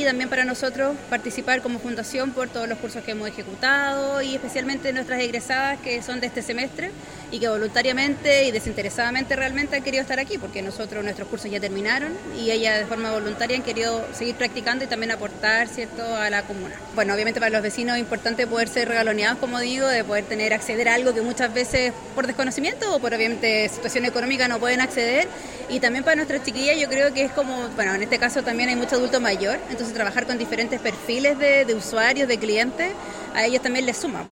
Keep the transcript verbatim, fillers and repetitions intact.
y también para nosotros participar como fundación por todos los cursos que hemos ejecutado y especialmente nuestras egresadas que son de este semestre y que voluntariamente y desinteresadamente realmente han querido estar aquí porque nosotros nuestros cursos ya terminaron y ellas de forma voluntaria han querido seguir practicando y también aportar, ¿cierto?, a la comuna. Bueno, obviamente para los vecinos es importante poder ser regaloneados, como digo, de poder tener acceder a algo que muchas veces por desconocimiento o por obviamente situación económica no pueden acceder, y también para nuestras chiquillas yo creo que es como, bueno, en este caso también hay mucho adulto mayor, entonces trabajar con diferentes perfiles de, de usuarios, de clientes, a ellos también les suma.